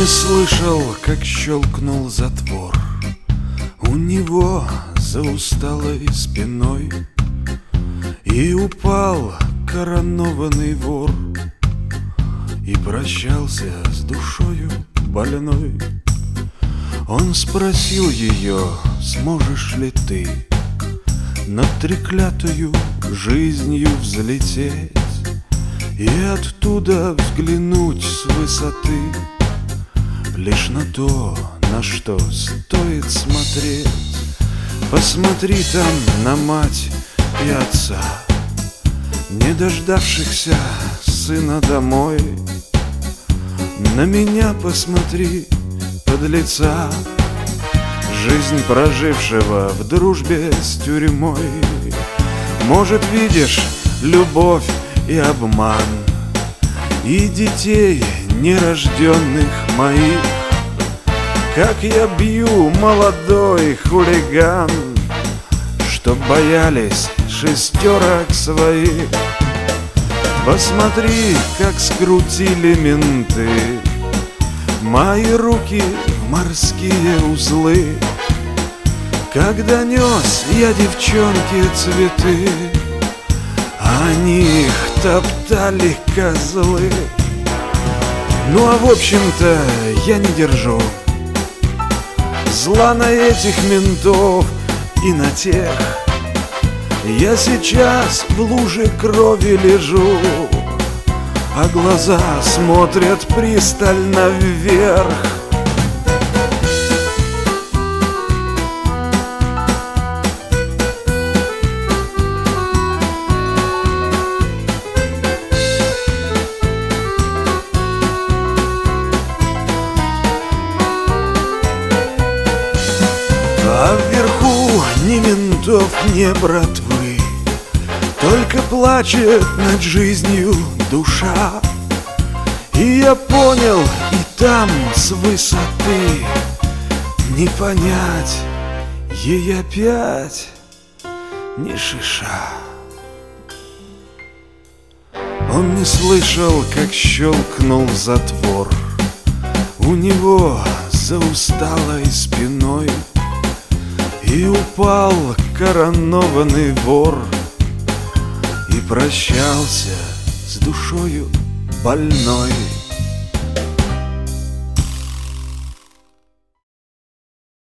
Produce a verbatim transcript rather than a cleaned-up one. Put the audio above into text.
не слышал, как щелкнул затвор у него за усталой спиной, и упал коронованный вор, и прощался с душою больной. Он спросил ее: сможешь ли ты над треклятою жизнью взлететь и оттуда взглянуть с высоты лишь на то, на что стоит смотреть? Посмотри там на мать и отца, не дождавшихся сына домой. На меня посмотри, подлеца, жизнь прожившего в дружбе с тюрьмой. Может, видишь любовь и обман, и детей нерожденных моих, как я бью, молодой хулиган, чтоб боялись шестерок своих. Посмотри, как скрутили менты мои руки в морские узлы, когда нес я девчонке цветы, они их топтали козлы. Ну а в общем-то я не держу зла на этих ментов и на тех. Я сейчас в луже крови лежу, а глаза смотрят пристально вверх. А вверху ни ментов, ни братвы, только плачет над жизнью душа. И я понял, и там с высоты не понять ей опять ни шиша. Он не слышал, как щелкнул затвор у него за усталой спиной, и упал коронованный вор, и прощался с душою больной.